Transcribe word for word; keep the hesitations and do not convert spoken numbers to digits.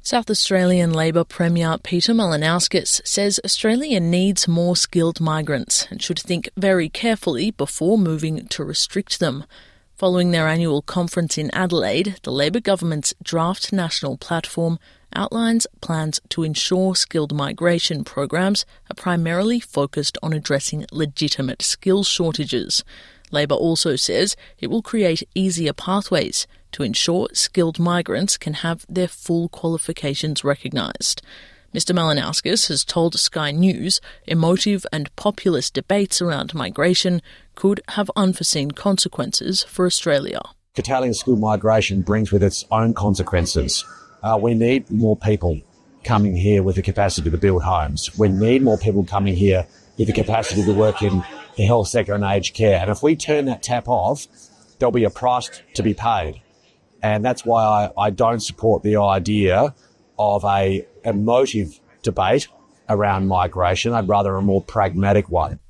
South Australian Labor Premier Peter Malinauskas says Australia needs more skilled migrants and should think very carefully before moving to restrict them. Following their annual conference in Adelaide, the Labor government's draft national platform outlines plans to ensure skilled migration programs are primarily focused on addressing legitimate skills shortages. Labor also says it will create easier pathways to ensure skilled migrants can have their full qualifications recognised. Mister Malinauskas has told Sky News emotive and populist debates around migration could have unforeseen consequences for Australia. Curtailing skilled migration brings with its own consequences. Uh, we need more people coming here with the capacity to build homes. We need more people coming here with the capacity to work in the health sector and aged care. And if we turn that tap off, there'll be a price to be paid. And that's why I, I don't support the idea of a emotive debate around migration. I'd rather a more pragmatic one.